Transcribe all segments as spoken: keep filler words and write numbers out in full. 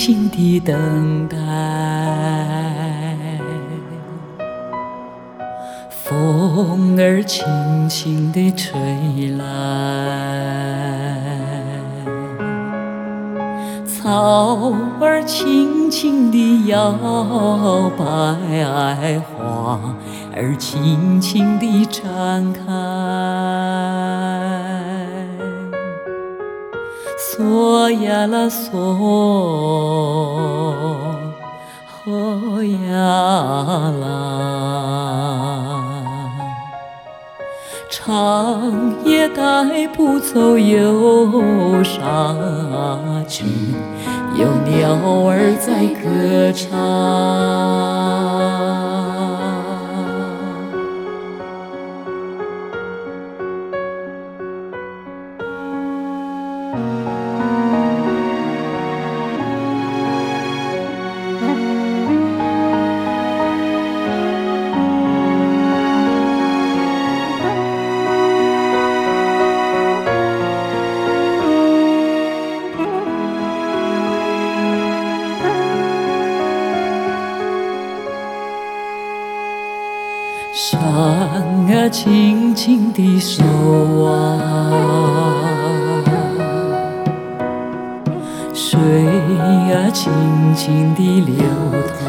静地等待，风儿轻轻地吹来，草儿轻轻地摇摆，花儿轻轻地绽开。嗦呀啦嗦，吼呀啦，长夜带不走忧伤去，有鸟儿在歌唱。山啊，静静地守望，水啊，静静地流淌，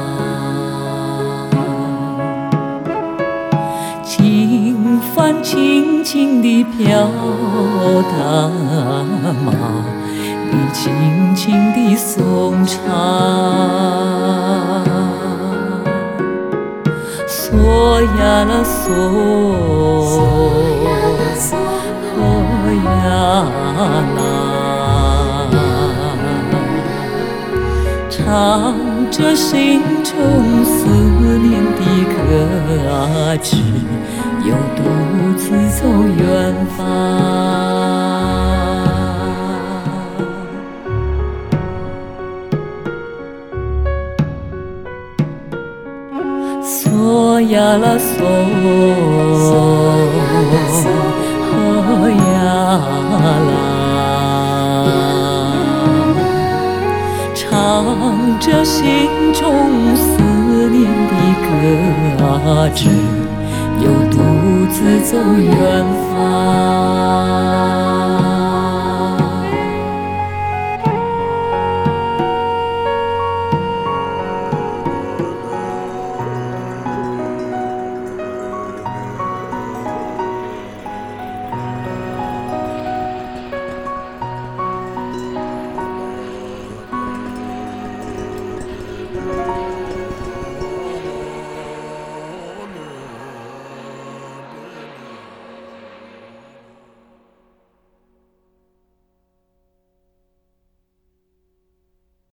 经幡静静地飘荡，马蹄轻轻地颂唱。嗦呀啦嗦，吼呀啦，唱着心中思念的歌曲，又独自走远方。嗦呀啦嗦，吼呀啦，唱着心中思念的歌曲，又独自走远方。